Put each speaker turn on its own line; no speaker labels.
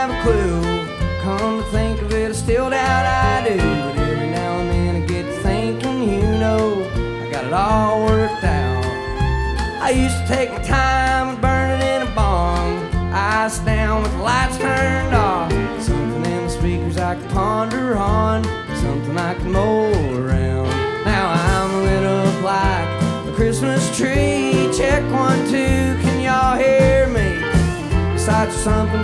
have a clue. Come to think of it, I still doubt I do. But every now and then I get to thinking, you know, I got it all worked out. I used to take my time and burn it in a bong, ice down with the lights turned off. Something in the speakers I can ponder on, something I can mull around. Now I'm lit up like a Christmas tree. Check 1, 2, can y'all hear me? Besides something